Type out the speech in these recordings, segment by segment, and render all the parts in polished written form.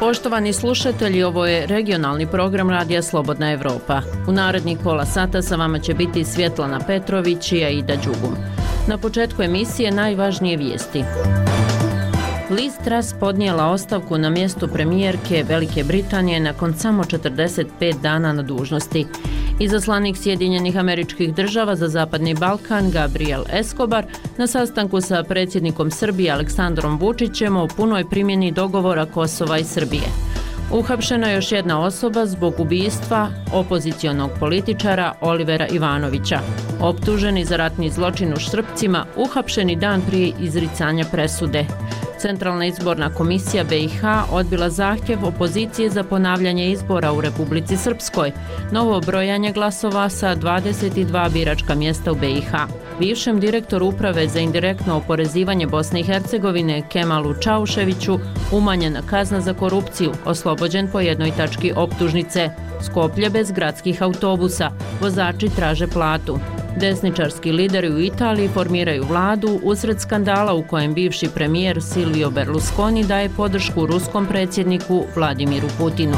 Poštovani slušatelji, ovo je regionalni program Radija Slobodna Evropa. U narednih pola sata sa vama će biti Svjetlana Petrović i Aida Đugum. Na početku emisije najvažnije vijesti. Liz Truss podnijela ostavku na mjestu premijerke Velike Britanije nakon samo 45 dana na dužnosti. Izaslanik Sjedinjenih Američkih Država za Zapadni Balkan Gabriel Escobar na sastanku sa predsjednikom Srbije Aleksandrom Vučićem o punoj primjeni dogovora Kosova i Srbije. Uhapšena je još jedna osoba zbog ubistva opozicionog političara Olivera Ivanovića. Optuženi za ratni zločin u Štrpcima, uhapšeni dan prije izricanja presude. Centralna izborna komisija BiH odbila zahtjev opozicije za ponavljanje izbora u Republici Srpskoj. Novo brojanje glasova sa 22 biračka mjesta u BiH. Bivšem direktoru uprave za indirektno oporezivanje Bosne i Hercegovine Kemalu Čauševiću umanjena kazna za korupciju, oslobođen po jednoj tački optužnice. Skoplje bez gradskih autobusa, vozači traže platu. Desničarski lideri u Italiji formiraju vladu usred skandala u kojem bivši premijer Silvio Berlusconi daje podršku ruskom predsjedniku Vladimiru Putinu.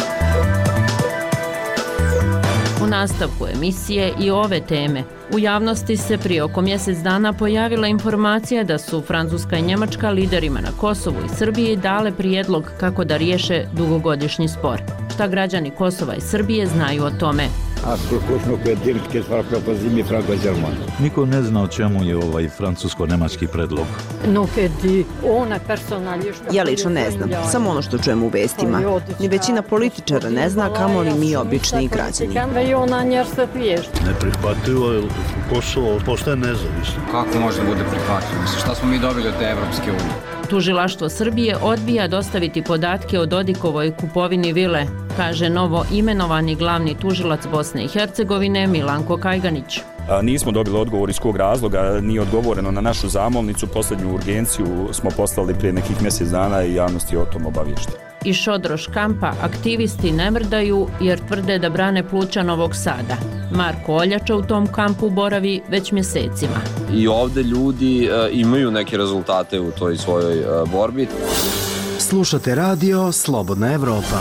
U nastavku emisije i ove teme. U javnosti se prije oko mjesec dana pojavila informacija da su Francuska i Njemačka liderima na Kosovu i Srbiji dale prijedlog kako da riješe dugogodišnji spor. Šta građani Kosova i Srbije znaju o tome? Niko ne zna o čemu je ovaj francusko-nemački predlog. Ja lično ne znam, samo ono što čujem u vestima. Ni većina političara ne zna, kamo li mi obični građani. Neprihvatljivo je Kosovo postaje nezavisno. Kako može da bude prihvatljivo? Šta smo mi dobili od te Evropske unije? Tužilaštvo Srbije odbija dostaviti podatke o Dodikovoj kupovini vile, kaže novo imenovani glavni tužilac Bosne i Hercegovine Milanko Kajganić. Nismo dobili odgovor iz kog razloga, nije odgovoreno na našu zamolnicu. Posljednju urgenciju smo poslali prije nekih mjesec dana i javnost je o tom obaviještena. Iz Šodroš kampa aktivisti ne mrdaju jer tvrde da brane pluća Novog Sada. Marko Oljača u tom kampu boravi već mjesecima. I ovdje ljudi imaju neke rezultate u toj svojoj borbi. Slušate radio Slobodna Evropa.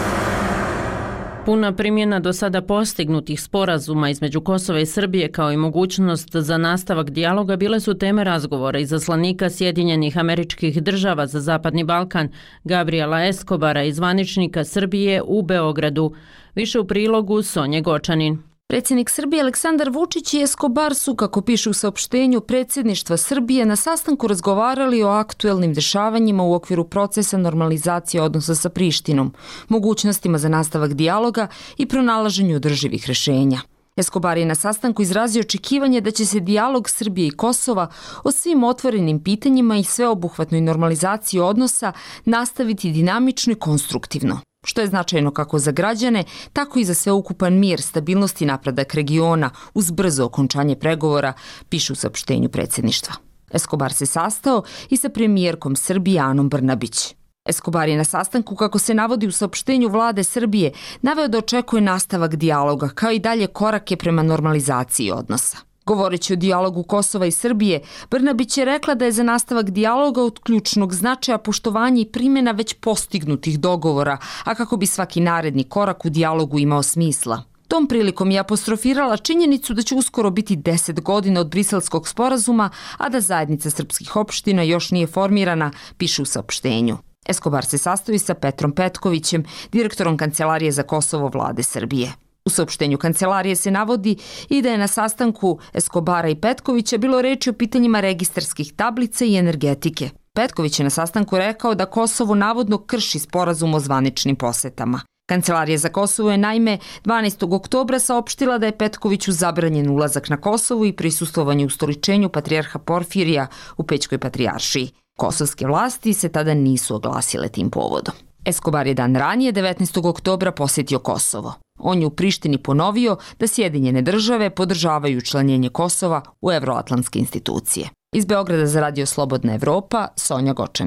Puna primjena do sada postignutih sporazuma između Kosova i Srbije kao i mogućnost za nastavak dijaloga bile su teme razgovora izaslanika Sjedinjenih Američkih Država za Zapadni Balkan Gabriela Escobara i zvaničnika Srbije u Beogradu. Više u prilogu Sonje Gočanin. Predsjednik Srbije Aleksandar Vučić i Escobar su, kako piše u saopštenju predsjedništva Srbije, na sastanku razgovarali o aktuelnim dešavanjima u okviru procesa normalizacije odnosa sa Prištinom, mogućnostima za nastavak dijaloga i pronalaženju održivih rješenja. Escobar je na sastanku izrazio očekivanje da će se dijalog Srbije i Kosova o svim otvorenim pitanjima i sveobuhvatnoj normalizaciji odnosa nastaviti dinamično i konstruktivno, što je značajno kako za građane, tako i za sveukupan mir, stabilnost i napredak regiona uz brzo okončanje pregovora, piše u saopštenju predsjedništva. Escobar se sastao i sa premijerkom Srbije Anom Brnabić. Escobar je na sastanku, kako se navodi u saopštenju vlade Srbije, naveo da očekuje nastavak dijaloga kao i dalje korake prema normalizaciji odnosa. Govoreći o dijalogu Kosova i Srbije, Brnabić je rekla da je za nastavak dijaloga od ključnog značaja poštovanje i primjena već postignutih dogovora, a kako bi svaki naredni korak u dijalogu imao smisla. Tom prilikom je apostrofirala činjenicu da će uskoro biti 10 godina od Briselskog sporazuma, a da zajednica srpskih opština još nije formirana, piše u saopštenju. Escobar se sastoji sa Petrom Petkovićem, direktorom Kancelarije za Kosovo vlade Srbije. U saopštenju kancelarije se navodi i da je na sastanku Escobara i Petkovića bilo reči o pitanjima registarskih tablica i energetike. Petković je na sastanku rekao da Kosovo navodno krši sporazum o zvaničnim posetama. Kancelarija za Kosovo je naime 12. oktobra saopštila da je Petkoviću zabranjen ulazak na Kosovo i prisustvovanje ustoličenju patrijarha Porfirija u Pećkoj patrijaršiji. Kosovske vlasti se tada nisu oglasile tim povodom. Escobar je dan ranije, 19. oktobra, posjetio Kosovo. On je u Prištini ponovio da Sjedinjene države podržavaju učlanjenje Kosova u evroatlantske institucije. Iz Beograda za radio Slobodna Evropa, Sonja Gočanin.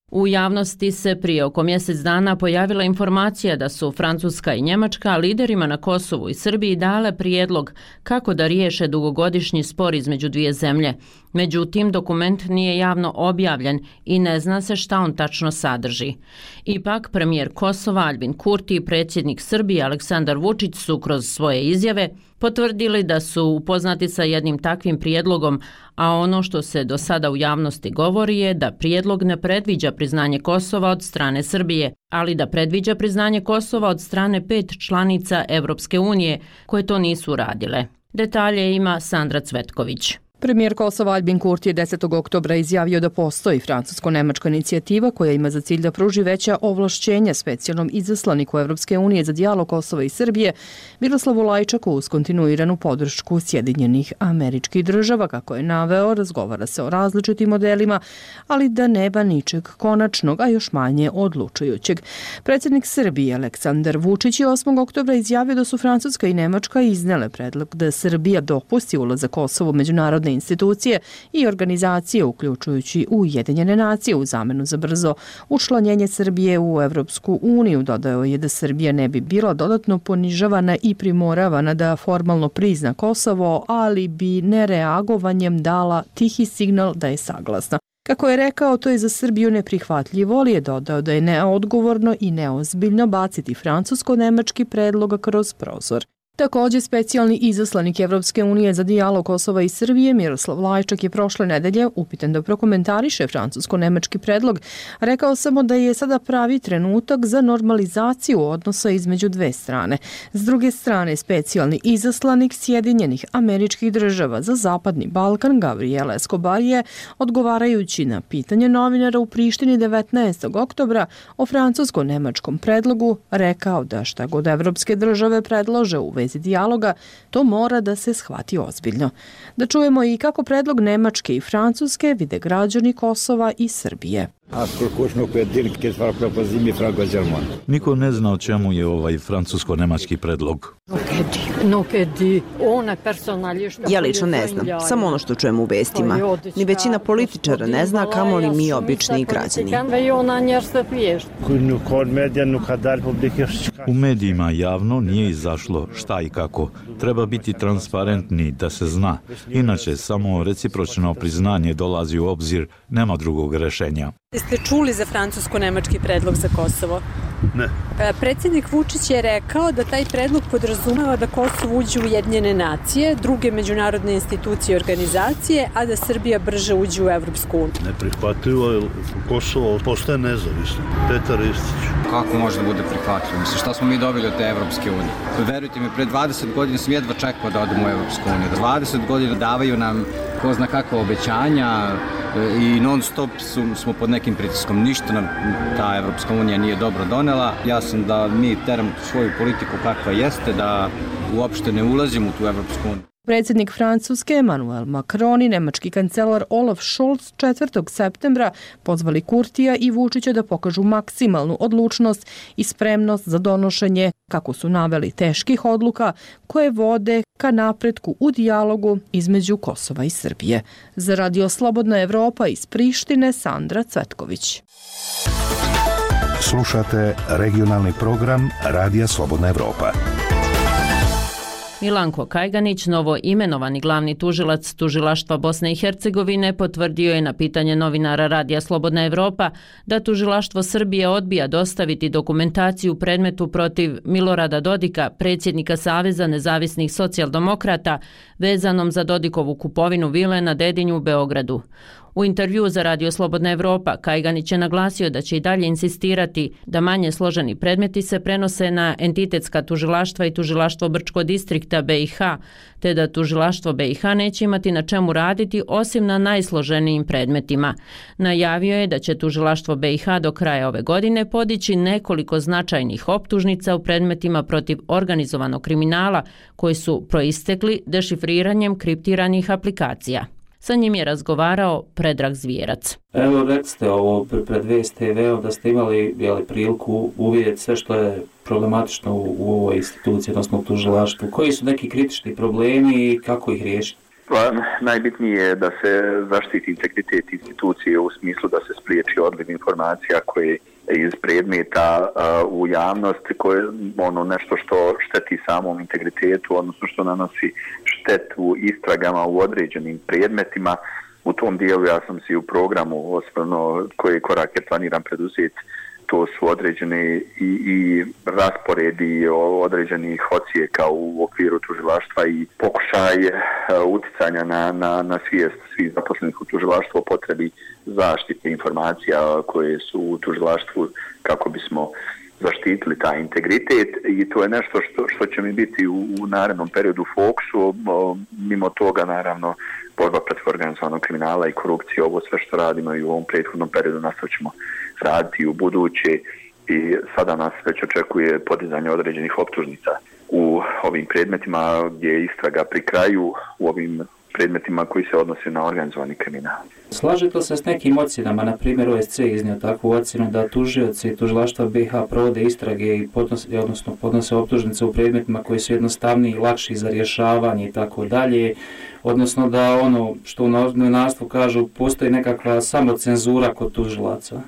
U javnosti se prije oko mjesec dana pojavila informacija da su Francuska i Njemačka liderima na Kosovu i Srbiji dale prijedlog kako da riješe dugogodišnji spor između dvije zemlje. Međutim, dokument nije javno objavljen i ne zna se šta on tačno sadrži. Ipak, premijer Kosova Aljbin Kurti i predsjednik Srbije Aleksandar Vučić su kroz svoje izjave potvrdili da su upoznati sa jednim takvim prijedlogom, a ono što se do sada u javnosti govori je da prijedlog ne predviđa priznanje Kosova od strane Srbije, ali da predviđa priznanje Kosova od strane 5 članica Evropske unije koje to nisu uradile. Detalje ima Sandra Cvetković. Premijer Kosova Aljbin Kurti je 10. oktobra izjavio da postoji francusko-nemačka inicijativa koja ima za cilj da pruži veća ovlašćenja specijalnom izaslaniku Evropske unije za dijalog Kosova i Srbije Miroslavu Lajčaku uz kontinuiranu podršku Sjedinjenih Američkih Država. Kako je naveo, razgovara se o različitim modelima, ali da nema ničeg konačnog, a još manje odlučujućeg. Predsjednik Srbije Aleksandar Vučić je 8. oktobra izjavio da su Francuska i Nemačka iznele predlog da Srbija dopusti ulazak Kosovu međunarodne institucije i organizacije, uključujući Ujedinjene nacije, u zamenu za brzo učlanjenje Srbije u Evropsku uniju. Dodao je da Srbija ne bi bila dodatno ponižavana i primoravana da formalno prizna Kosovo, ali bi nereagovanjem dala tihi signal da je saglasna. Kako je rekao, to je za Srbiju neprihvatljivo, ali je dodao da je neodgovorno i neozbiljno baciti francusko-nemački predlog kroz prozor. Također, specijalni izaslanik Evropske unije za dijalog Kosova i Srbije Miroslav Lajčak je prošle nedelje upitan da prokomentariše francusko-nemački predlog. Rekao samo da je sada pravi trenutak za normalizaciju odnosa između dve strane. S druge strane, specijalni izaslanik Sjedinjenih Američkih Država za Zapadni Balkan Gabriel Escobar je, odgovarajući na pitanje novinara u Prištini 19. oktobra o francusko-nemačkom predlogu, rekao da šta god evropske države predlože u vezi dijaloga, to mora da se shvati ozbiljno. Da čujemo i kako predlog Nemačke i Francuske vide građani Kosova i Srbije. Niko ne zna o čemu je ovaj francusko-nemački predlog. Ja lično ne znam, samo ono što čujem u vestima. Ni većina političara ne zna, kamoli mi obični građani. U medijima javno nije izašlo šta i kako. Treba biti transparentni da se zna. Inače, samo recipročno priznanje dolazi u obzir, nema drugog rešenja. Jeste čuli za francusko-nemački predlog za Kosovo? Ne. Predsjednik Vučić je rekao da taj predlog podrazumeva da Kosovo uđe u Ujedinjene nacije, druge međunarodne institucije i organizacije, a da Srbija brže uđe u Evropsku uniju. Neprihvatljivo je Kosovo postaje nezavisno. Petar Ristić. Kako može da bude prihvatljivo? Mislim, šta smo mi dobili od te Evropske unije? Verujte mi, pred 20 godina sam jedva čekao da odemo u Evropsku uniju. 20 godina davaju nam ko zna kakva obećanja i non stop smo pod nekim pritiskom. Ništa nam ta Evropska unija nije dobro donela. Ja sam da mi teram svoju politiku kakva jeste, da uopšte ne ulazimo u tu Evropsku uniju. Predsjednik Francuske Emmanuel Macron i nemački kancelar Olaf Scholz 4. septembra pozvali Kurtija i Vučića da pokažu maksimalnu odlučnost i spremnost za donošenje, kako su naveli, teških odluka koje vode ka napretku u dijalogu između Kosova i Srbije. Za Radio Slobodna Evropa iz Prištine, Sandra Cvetković. Slušate regionalni program Radija Slobodna Evropa. Milanko Kajganić, novo imenovani glavni tužilac Tužilaštva Bosne i Hercegovine, potvrdio je na pitanje novinara Radija Slobodna Evropa da Tužilaštvo Srbije odbija dostaviti dokumentaciju u predmetu protiv Milorada Dodika, predsjednika Saveza nezavisnih socijaldemokrata, vezanom za Dodikovu kupovinu vile na Dedinju u Beogradu. U intervju za Radio Slobodna Evropa, Kajganić je naglasio da će i dalje insistirati da manje složeni predmeti se prenose na entitetska tužilaštva i tužilaštvo Brčko distrikta BiH, te da tužilaštvo BiH neće imati na čemu raditi osim na najsloženijim predmetima. Najavio je da će tužilaštvo BiH do kraja ove godine podići nekoliko značajnih optužnica u predmetima protiv organizovanog kriminala koji su proistekli dešifriranjem kriptiranih aplikacija. Sa njim je razgovarao Predrag Zvijerac. Evo, rekste ovo pred Vest TV da ste imali priliku uvidjeti sve što je problematično u ovoj instituciji, odnosno u tužilaštvu. Koji su neki kritični problemi i kako ih riješiti? Najbitnije je da se zaštiti integritet institucije u smislu da se spriječi odliv informacija koje iz predmeta u javnost, koje nešto što šteti samom integritetu, odnosno što nanosi štetu istragama u određenim predmetima. U tom dijelu ja sam si u programu osvrnuo koje korake planiram preduzeti. To su određene i rasporedi određenih ocijeka u okviru tužilaštva i pokušaj uticanja na svijest svih zaposlenih u tužilaštvu o potrebi zaštite informacija koje su u tužilaštvu kako bismo zaštitili taj integritet i to je nešto što će mi biti u narednom periodu u fokusu. Mimo toga naravno borba protiv organizovanog kriminala i korupcije, ovo sve što radimo i u ovom prethodnom periodu nastavit ćemo raditi u buduće i sada nas već očekuje podizanje određenih optužnica u ovim predmetima gdje je istraga pri kraju, u ovim predmetima koji se odnose na organizovani kriminal. Slažete li se s nekim ocjenama, na primjer OSCE iznio takvu ocjenu da tužioci tužilaštva BiH provode istrage i podnose optužnice u predmetima koji su jednostavniji i lakši za rješavanje i tako dalje, odnosno da ono što u novinarstvu kažu postoji nekakva samocenzura kod tužilaca?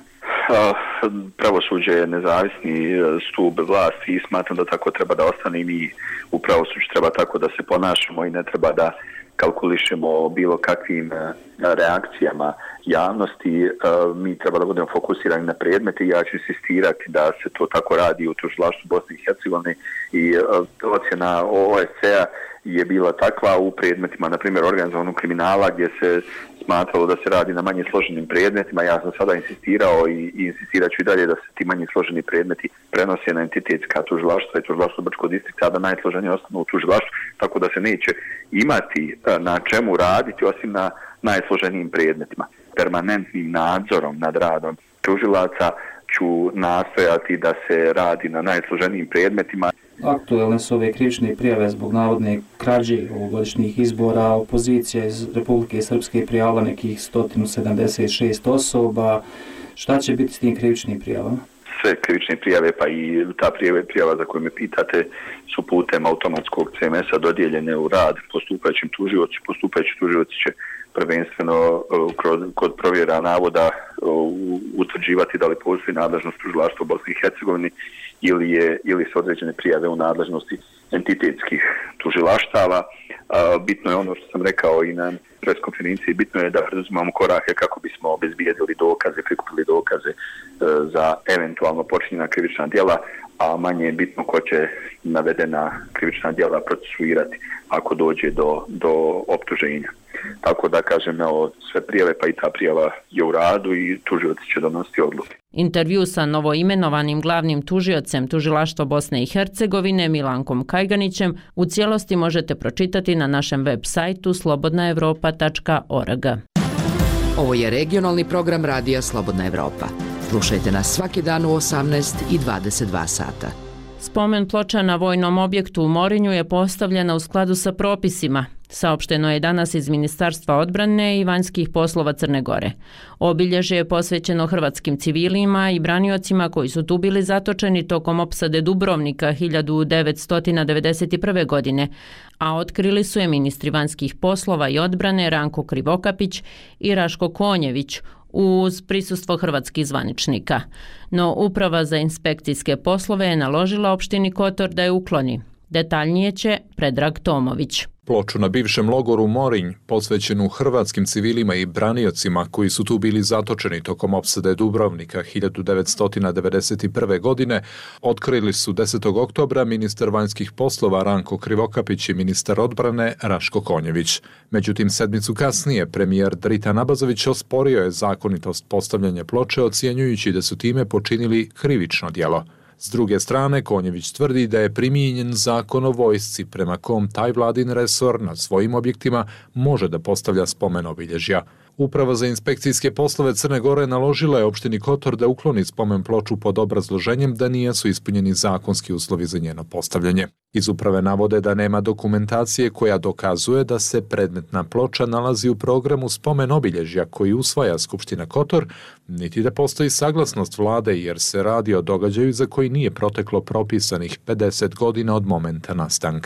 Pravosuđe je nezavisni stup vlasti i smatram da tako treba da ostane i mi u pravosuđu treba tako da se ponašamo i ne treba da kalkulišemo bilo kakvim reakcijama javnosti. Mi treba da budemo fokusirani na predmete i ja ću insistirati da se to tako radi u tužilaštvu Bosne i Hercegovine i ocjena OSCE-a je bila takva u predmetima, na primjer, organizovanog kriminala gdje se smatralo da se radi na manje složenim predmetima. Ja sam sada insistirao i insistirat ću i dalje da se ti manje složeni predmeti prenose na entitetska tužilaštva i tužilaštvo Brčkog distrikta, a da najsloženije ostanu u tužilaštvu, tako da se neće imati na čemu raditi osim na najsloženijim predmetima. Permanentnim nadzorom nad radom tužilaca ću nastojati da se radi na najsloženijim predmetima. Aktuelne su ove krivične prijave zbog navodne krađe ovogodišnjih izbora. Opozicija iz Republike Srpske prijavila nekih 176 osoba. Šta će biti s tim krivičnim prijavama? Sve krivične prijave, pa i ta prijava za koju me pitate, su putem automatskog CMS-a dodijeljene u rad postupajućim tužioci. Postupajući tužioci će prvenstveno kod provjera navoda utvrđivati da li postoji nadležnost tužilaštva u Bosni i Hercegovini ili su određene prijave u nadležnosti entitetskih tužilaštava. Bitno je ono što sam rekao i na preskonferenciji, bitno je da preduzimamo korake kako bismo obezbijedili dokaze, prikupili dokaze za eventualno počinjena krivična djela, a manje je bitno ko će navedena krivična djela procesuirati ako dođe do optuženja. Tako da kažem, sve prijave pa i ta prijava je u radu i tužioci će donositi odluke. Intervju sa novoimenovanim glavnim tužiocem Tužilaštva Bosne i Hercegovine Milankom Kajganićem u cijelosti možete pročitati na našem web sajtu slobodnaevropa.org. Ovo je regionalni program Radija Slobodna Evropa. Slušajte nas svaki dan u 18 i 22 sata. Spomen ploča na vojnom objektu u Morinju je postavljena u skladu sa propisima. Saopšteno je danas iz Ministarstva odbrane i vanjskih poslova Crne Gore. Obilježje je posvećeno hrvatskim civilima i braniocima koji su tu bili zatočeni tokom opsade Dubrovnika 1991. godine, a otkrili su je ministri vanjskih poslova i odbrane Ranko Krivokapić i Raško Konjević uz prisustvo hrvatskih zvaničnika. No Uprava za inspekcijske poslove je naložila opštini Kotor da je ukloni. Detaljnije će Predrag Tomović. Ploču na bivšem logoru Morinj, posvećenu hrvatskim civilima i braniocima koji su tu bili zatočeni tokom opsade Dubrovnika 1991. godine, otkrili su 10. oktobra ministar vanjskih poslova Ranko Krivokapić i ministar odbrane Raško Konjević. Međutim, sedmicu kasnije premijer Dritan Abazović osporio je zakonitost postavljanja ploče, ocjenjujući da su time počinili krivično djelo. S druge strane, Konjević tvrdi da je primijenjen zakon o vojsci prema kom taj vladin resor na svojim objektima može da postavlja spomen obilježja. Uprava za inspekcijske poslove Crne Gore naložila je opštini Kotor da ukloni spomen ploču pod obrazloženjem da nisu ispunjeni zakonski uslovi za njeno postavljanje. Iz uprave navode da nema dokumentacije koja dokazuje da se predmetna ploča nalazi u programu spomen obilježja koji usvaja Skupština Kotor, niti da postoji saglasnost vlade jer se radi o događaju za koji nije proteklo propisanih 50 godina od momenta nastanka.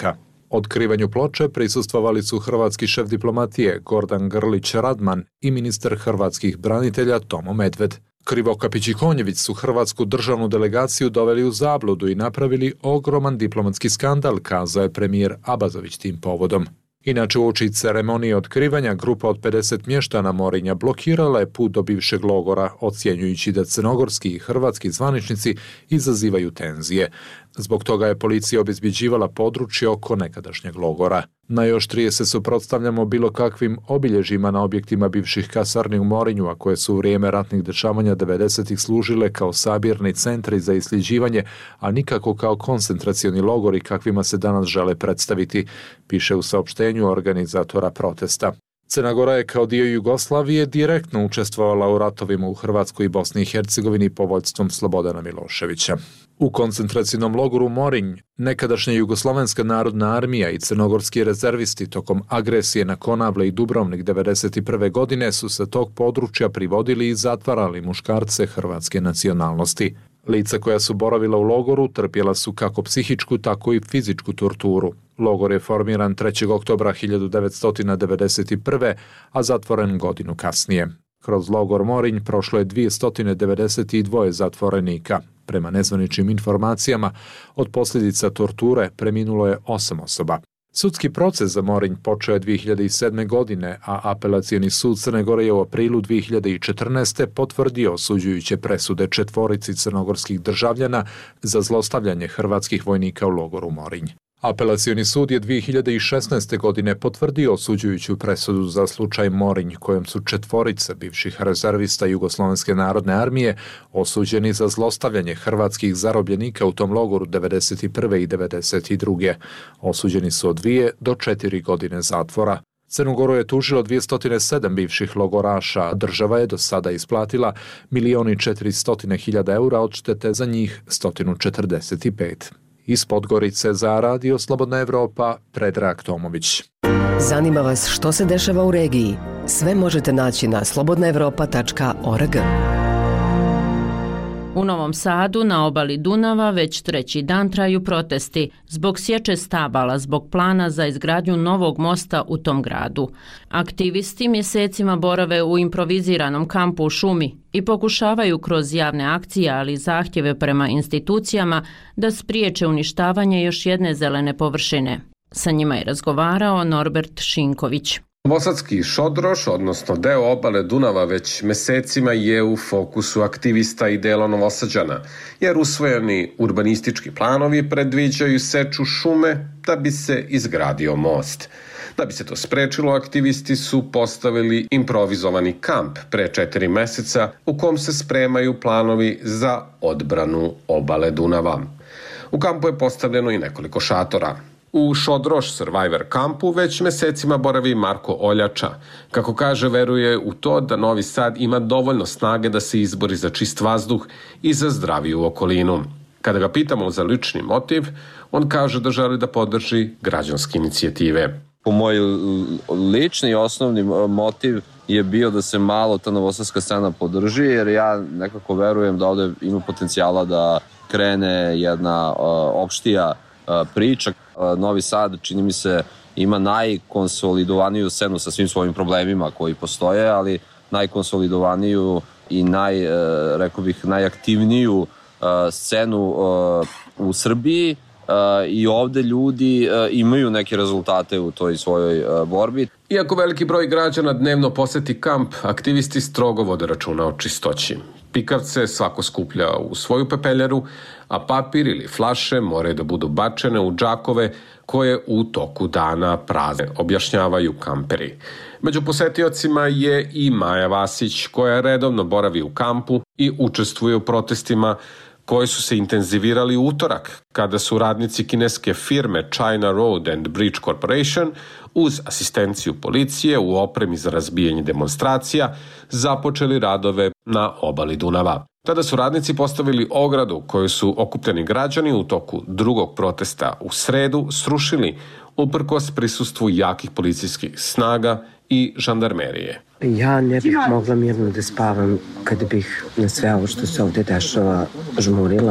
Otkrivanju ploče prisustvovali su hrvatski šef diplomatije Gordan Grlić Radman i ministar hrvatskih branitelja Tomo Medved. Krivokapić i Konjević su hrvatsku državnu delegaciju doveli u zabludu i napravili ogroman diplomatski skandal, kazao je premijer Abazović tim povodom. Inače, uoči ceremonije otkrivanja, grupa od 50 mještana Morinja blokirala je put do bivšeg logora, ocjenjujući da crnogorski i hrvatski zvaničnici izazivaju tenzije. Zbog toga je policija obezbjeđivala područje oko nekadašnjeg logora. Najoštrije se suprotstavljamo bilo kakvim obilježjima na objektima bivših kasarni u Morinju, a koje su u vrijeme ratnih dešavanja 90-ih služile kao sabirni centri za isljeđivanje, a nikako kao koncentracioni logori kakvima se danas žele predstaviti, piše u saopštenju organizatora protesta. Crna Gora je kao dio Jugoslavije direktno učestvovala u ratovima u Hrvatskoj i Bosni i Hercegovini pod vođstvom Slobodana Miloševića. U koncentracijnom logoru Morinj, nekadašnja Jugoslovenska narodna armija i crnogorski rezervisti tokom agresije na Konavle i Dubrovnik 1991. godine su se tog područja privodili i zatvarali muškarce hrvatske nacionalnosti. Lica koja su boravila u logoru trpjela su kako psihičku, tako i fizičku torturu. Logor je formiran 3. oktobra 1991. a zatvoren godinu kasnije. Kroz logor Morinj prošlo je 292 zatvorenika. Prema nezvaničnim informacijama, od posljedica torture preminulo je 8 osoba. Sudski proces za Morinj počeo je 2007. godine, a apelacioni sud Crne Gore je u aprilu 2014. potvrdio osuđujuće presude 4 crnogorskih državljana za zlostavljanje hrvatskih vojnika u logoru Morinj. Apelacioni sud je 2016. godine potvrdio osuđujuću presudu za slučaj Morinj, kojom su 4 bivših rezervista Jugoslovenske narodne armije osuđeni za zlostavljanje hrvatskih zarobljenika u tom logoru 1991. i 1992. Osuđeni su od 2 do 4 godine zatvora. Crnu Goru je tužilo 207 bivših logoraša, a država je do sada isplatila 1.400.000 eura odštete za njih 145. Iz Podgorice za Radio Slobodna Evropa, Predrag Tomović. Zanima vas što se dešava u regiji? Sve možete naći na slobodnaevropa.org. U Novom Sadu na obali Dunava već 3. dan traju protesti zbog sječe stabala zbog plana za izgradnju novog mosta u tom gradu. Aktivisti mjesecima borave u improviziranom kampu u šumi i pokušavaju kroz javne akcije, ali i zahtjeve prema institucijama da spriječe uništavanje još jedne zelene površine. Sa njima je razgovarao Norbert Šinković. Novosadski Šodroš, odnosno deo obale Dunava, već mesecima je u fokusu aktivista i dela Novosađana, jer usvojeni urbanistički planovi predviđaju seču šume da bi se izgradio most. Da bi se to sprečilo, aktivisti su postavili improvizovani kamp pre 4 meseca u kom se spremaju planovi za odbranu obale Dunava. U kampu je postavljeno i nekoliko šatora. U Šodroš Survivor kampu već mesecima boravi Marko Oljača. Kako kaže, veruje u to da Novi Sad ima dovoljno snage da se izbori za čist vazduh i za zdraviju okolinu. Kada ga pitamo za lični motiv, on kaže da želi da podrži građanske inicijative. Po moj lični i osnovni motiv je bio da se malo ta novosadska scena podrži, jer ja nekako verujem da ovde ima potencijala da krene jedna opštija priča. Novi Sad, čini mi se, ima najkonsolidovaniju scenu sa svim svojim problemima koji postoje, ali najkonsolidovaniju i rekao bih, najaktivniju scenu u Srbiji i ovde ljudi imaju neke rezultate u toj svojoj borbi. Iako veliki broj građana dnevno poseti kamp, aktivisti strogo vode računa o čistoći. Pikavce svako skuplja u svoju pepeljaru, a papir ili flaše moraju da budu bačene u džakove koje u toku dana prazne, objašnjavaju kamperi. Među posetiocima je i Maja Vasić, koja redovno boravi u kampu i učestvuje u protestima koji su se intenzivirali u utorak, kada su radnici kineske firme China Road and Bridge Corporation uz asistenciju policije u opremi za razbijanje demonstracija započeli radove na obali Dunava. Tada su radnici postavili ogradu koju su okupljeni građani u toku drugog protesta u sredu srušili uprkos prisustvu jakih policijskih snaga i žandarmerije. Ja ne bih mogla mirno da spavam kada bih na sve ovo što se ovde dešava žmurila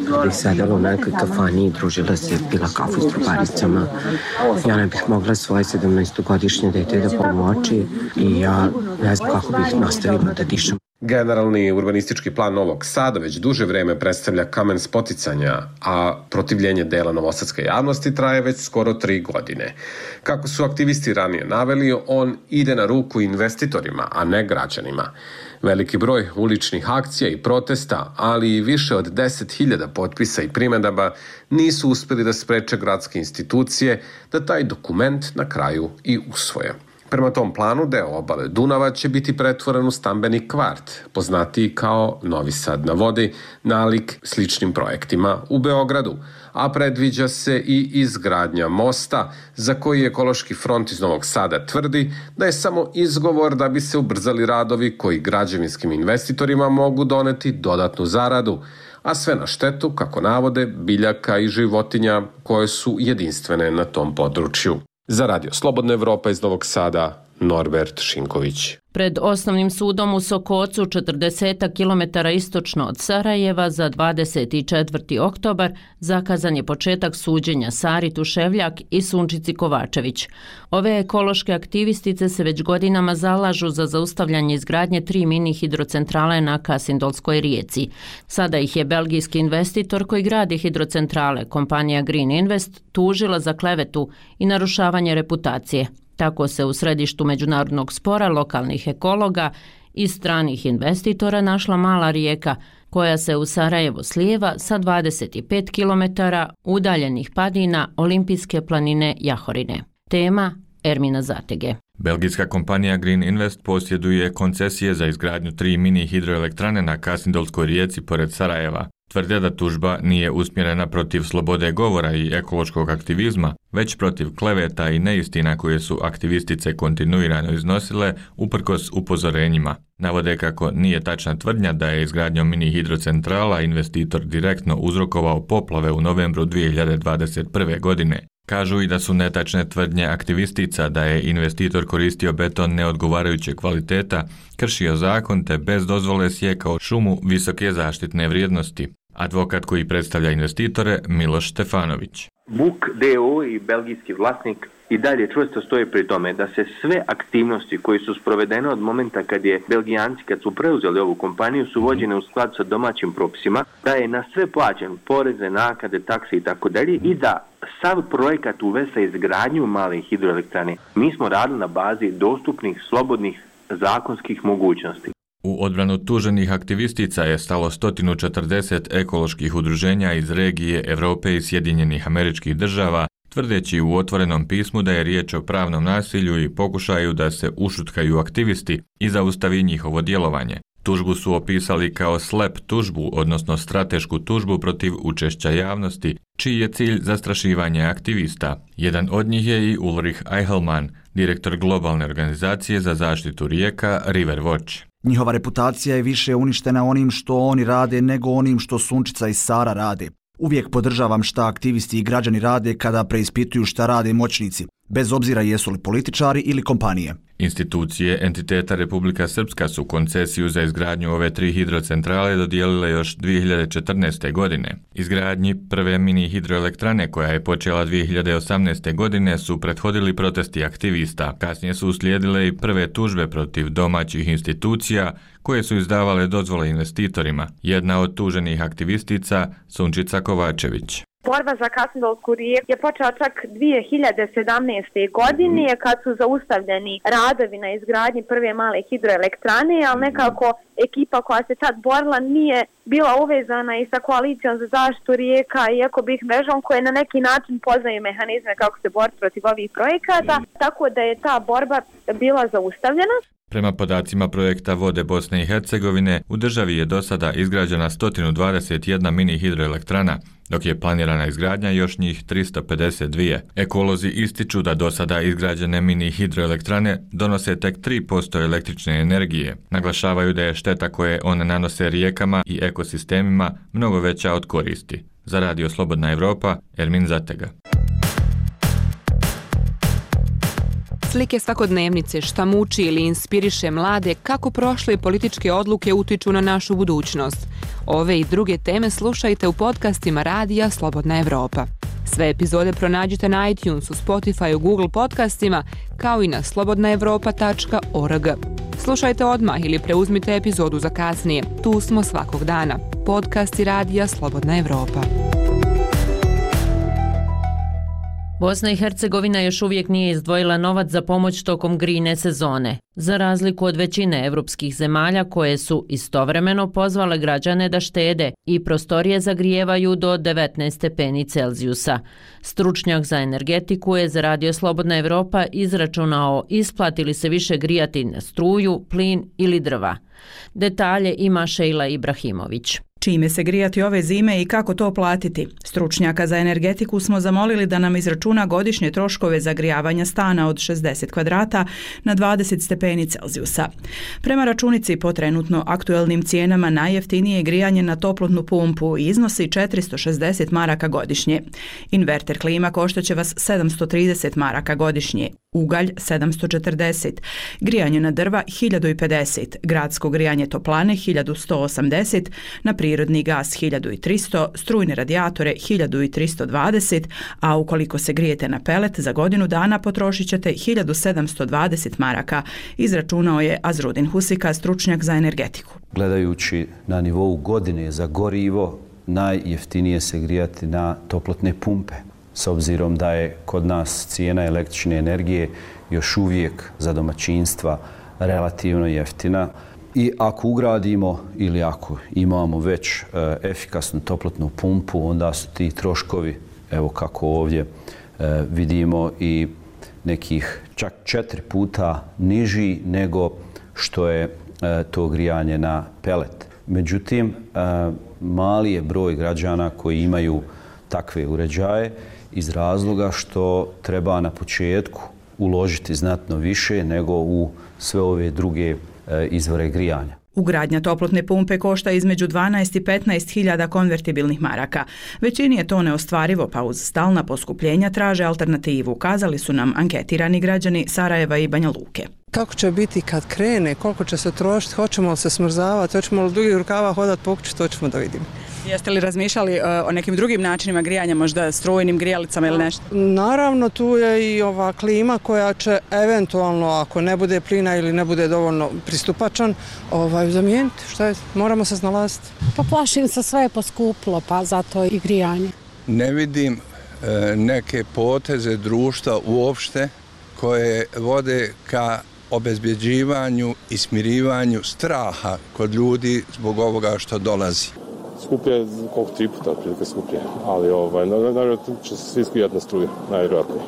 bi sedela u nekoj kafani i družila se, pila kafu s truparicama. Ja ne bih mogla svoje 17-godišnje dete da pomoći i ja ne znam kako bih nastavila da dišem. Generalni urbanistički plan Novog Sada već duže vreme predstavlja kamen spoticanja, a protivljenje dela novosadske javnosti traje već skoro 3 godine. Kako su aktivisti ranije naveli, on ide na ruku investitorima, a ne građanima. Veliki broj uličnih akcija i protesta, ali i više od 10.000 potpisa i primedaba nisu uspeli da spreče gradske institucije da taj dokument na kraju i usvoje. Prema tom planu, deo obale Dunava će biti pretvoren u stambeni kvart, poznatiji kao Novi Sad na vodi, nalik sličnim projektima u Beogradu, a predviđa se i izgradnja mosta, za koji Ekološki front iz Novog Sada tvrdi da je samo izgovor da bi se ubrzali radovi koji građevinskim investitorima mogu doneti dodatnu zaradu, a sve na štetu, kako navode, biljaka i životinja koje su jedinstvene na tom području. Za Radio Slobodna Evropa iz Novog Sada, Norbert Šinković. Pred osnovnim sudom u Sokocu, 40 km istočno od Sarajeva, za 24. oktobar zakazan je početak suđenja Sari Tuševljak i Sunčici Kovačević. Ove ekološke aktivistice se već godinama zalažu za zaustavljanje izgradnje 3 mini hidrocentrale na Kasindolskoj rijeci. Sada ih je belgijski investitor koji gradi hidrocentrale, kompanija Green Invest, tužila za klevetu i narušavanje reputacije. Tako se u središtu međunarodnog spora lokalnih ekologa i stranih investitora našla mala rijeka koja se u Sarajevo slijeva sa 25 km udaljenih padina Olimpijske planine Jahorine. Tema Ermina Zatege. Belgijska kompanija Green Invest posjeduje koncesije za izgradnju 3 mini hidroelektrane na Kasindolskoj rijeci pored Sarajeva. Tvrde da tužba nije usmjerena protiv slobode govora i ekološkog aktivizma, već protiv kleveta i neistina koje su aktivistice kontinuirano iznosile uprkos upozorenjima. Navode kako nije tačna tvrdnja da je izgradnjom mini hidrocentrala investitor direktno uzrokovao poplave u novembru 2021. godine. Kažu i da su netačne tvrdnje aktivistica da je investitor koristio beton neodgovarajuće kvaliteta, kršio zakon te bez dozvole sjekao šumu visoke zaštitne vrijednosti. Advokat koji predstavlja investitore, Miloš Štefanović. Buk DO i belgijski vlasnik i dalje čvrsto stoje pri tome da se sve aktivnosti koje su sprovedene od momenta kad je Belgijanci, kad su preuzeli ovu kompaniju, su vođene u skladu sa domaćim propisima, da je na sve plaćen poreze, naknade, takse i tako dalje i da sav projekat uvesa izgradnju male hidroelektrane. Mi smo radili na bazi dostupnih, slobodnih zakonskih mogućnosti. U odbranu tuženih aktivistica je stalo 140 ekoloških udruženja iz regije Evrope i Sjedinjenih Američkih Država, tvrdeći u otvorenom pismu da je riječ o pravnom nasilju i pokušaju da se ušutkaju aktivisti i zaustavi njihovo djelovanje. Tužbu su opisali kao slep tužbu, odnosno stratešku tužbu protiv učešća javnosti, čiji je cilj zastrašivanje aktivista. Jedan od njih je i Ulrich Eichelmann, direktor globalne organizacije za zaštitu rijeka River Watch. Njihova reputacija je više uništena onim što oni rade nego onim što Sunčica i Sara rade. Uvijek podržavam šta aktivisti i građani rade kada preispituju šta rade moćnici, bez obzira jesu li političari ili kompanije. Institucije entiteta Republika Srpska su koncesiju za izgradnju ove 3 hidrocentrale dodijelile još 2014. godine. Izgradnji prve mini hidroelektrane koja je počela 2018. godine su prethodili protesti aktivista. Kasnije su uslijedile i prve tužbe protiv domaćih institucija koje su izdavale dozvole investitorima. Jedna od tuženih aktivistica, Sunčica Kovačević. Borba za Kasindolsku rijeku je počela čak 2017. godine kad su zaustavljeni radovi na izgradnji prve male hidroelektrane, ali nekako ekipa koja se tad borila nije bila uvezana i sa koalicijom za zaštitu rijeka i ekobih mrežom koje na neki način poznaju mehanizme kako se boriti protiv ovih projekata, tako da je ta borba bila zaustavljena. Prema podacima projekta Vode Bosne i Hercegovine, u državi je do sada izgrađena 121 mini hidroelektrana, dok je planirana izgradnja još njih 352. Ekolozi ističu da do sada izgrađene mini hidroelektrane donose tek 3% električne energije. Naglašavaju da je šteta koje one nanose rijekama i ekosistemima mnogo veća od koristi. Za Radio Slobodna Evropa, Ermin Zatega. Slike svakodnevnice, šta muči ili inspiriše mlade, kako prošle političke odluke utiču na našu budućnost. Ove i druge teme slušajte u podcastima Radija Slobodna Evropa. Sve epizode pronađite na iTunesu, Spotifyu, Google podcastima, kao i na slobodnaevropa.org. Slušajte odmah ili preuzmite epizodu za kasnije. Tu smo svakog dana. Podcasti Radija Slobodna Evropa. Bosna i Hercegovina još uvijek nije izdvojila novac za pomoć tokom grijne sezone, za razliku od većine evropskih zemalja koje su istovremeno pozvale građane da štede i prostorije zagrijevaju do 19 stepeni Celzijusa. Stručnjak za energetiku je za Radio Slobodna Evropa izračunao isplati li se više grijati na struju, plin ili drva. Detalje ima Šejla Ibrahimović. Čime se grijati ove zime i kako to platiti? Stručnjaka za energetiku smo zamolili da nam izračuna godišnje troškove zagrijavanja stana od 60 kvadrata na 20 stepeni Celzijusa. Prema računici po trenutno aktuelnim cijenama najjeftinije grijanje na toplotnu pumpu iznosi 460 maraka godišnje. Inverter klima koštaće vas 730 maraka godišnje, ugalj 740, grijanje na drva 1050, gradsko grijanje toplane 1180, na prirodni gas 1300, strujne radijatore 1320, a ukoliko se grijete na pelet za godinu dana potrošit ćete 1720 maraka, izračunao je Azrudin Husika, stručnjak za energetiku. Gledajući na nivou godine za gorivo, najjeftinije se grijati na toplotne pumpe, s obzirom da je kod nas cijena električne energije još uvijek za domaćinstva relativno jeftina. I ako ugradimo ili ako imamo već efikasnu toplotnu pumpu, onda su ti troškovi, evo kako ovdje vidimo, i nekih čak 4 puta niži nego što je to grijanje na pelet. Međutim, mali je broj građana koji imaju takve uređaje iz razloga što treba na početku uložiti znatno više nego u sve ove druge izvore grijanja. Ugradnja toplotne pumpe košta između 12 i 15 hiljada konvertibilnih maraka. Većini je to neostvarivo, pa uz stalna poskupljenja traže alternativu, kazali su nam anketirani građani Sarajeva i Banja Luke. Kako će biti kad krene, koliko će se trošiti, hoćemo li se smrzavati, hoćemo li dugih rukava hodati po kući, to ćemo da vidimo. Jeste li razmišljali o nekim drugim načinima grijanja, možda strujnim grijalicama ili nešto? Naravno, tu je i ova klima koja će eventualno, ako ne bude plina ili ne bude dovoljno pristupačan, zamijeniti. Šta je? Moramo se snalaziti. Pa plašim se, sve je poskupilo, pa zato i grijanje. Ne vidim neke poteze društva uopšte koje vode ka obezbjeđivanju i smirivanju straha kod ljudi zbog ovoga što dolazi. Skuplje, koliko 3 puta otprilike skuplje, ali naravno će se svi skrijati na struju, najvjerojatnije.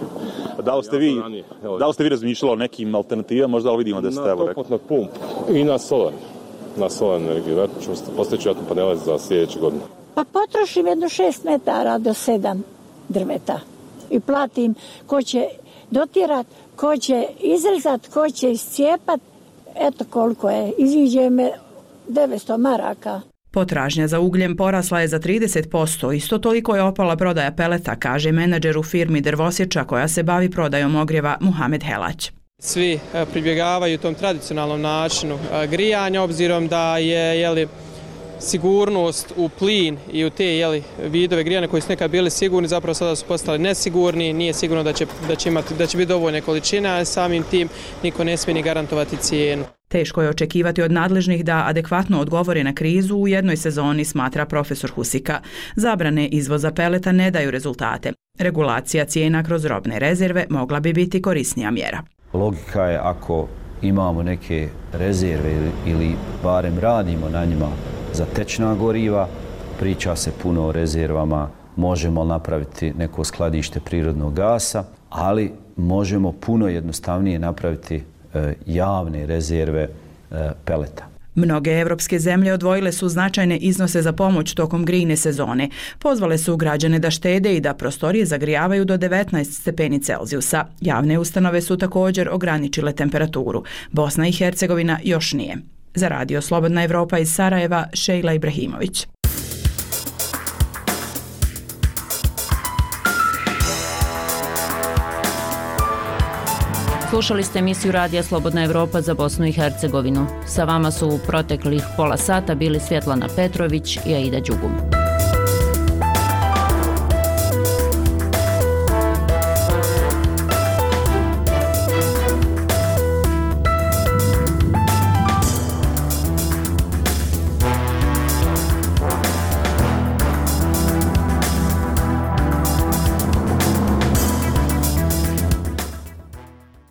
Da li ste vi razmišljali o nekim alternativama, možda li vidimo da ste evo rekli? Na toplotnu pumpu i na solarnu energiju, vjerojatno ćemo postići vjerojatno panele za sljedeće godine. Pa potrošim jedno 6 metara do 7 drveta i platim ko će dotirat, ko će izrezat, ko će iscijepat, eto koliko je, iziđe me 900 maraka. Potražnja za ugljem porasla je za 30%, isto toliko je opala prodaja peleta, kaže menadžer u firmi Drvosječa koja se bavi prodajom ogrijeva Muhamed Helać. Svi pribjegavaju tom tradicionalnom načinu grijanja, obzirom da je sigurnost u plin i u te vidove grijanja koji su nekad bili sigurni, zapravo sada su postali nesigurni, nije sigurno da će biti dovoljne količine, a samim tim niko ne smije ni garantovati cijenu. Teško je očekivati od nadležnih da adekvatno odgovore na krizu u jednoj sezoni, smatra profesor Husika. Zabrane izvoza peleta ne daju rezultate. Regulacija cijena kroz robne rezerve mogla bi biti korisnija mjera. Logika je ako imamo neke rezerve ili barem radimo na njima za tečna goriva, priča se puno o rezervama, možemo napraviti neko skladište prirodnog gasa, ali možemo puno jednostavnije napraviti javne rezerve peleta. Mnoge evropske zemlje odvojile su značajne iznose za pomoć tokom grijne sezone. Pozvale su građane da štede i da prostorije zagrijavaju do 19 stepeni Celzijusa. Javne ustanove su također ograničile temperaturu. Bosna i Hercegovina još nije. Za Radio Slobodna Evropa iz Sarajeva, Šejla Ibrahimović. Slušali ste emisiju Radija Slobodna Evropa za Bosnu i Hercegovinu. Sa vama su u proteklih pola sata bili Svjetlana Petrović i Aida Đugum.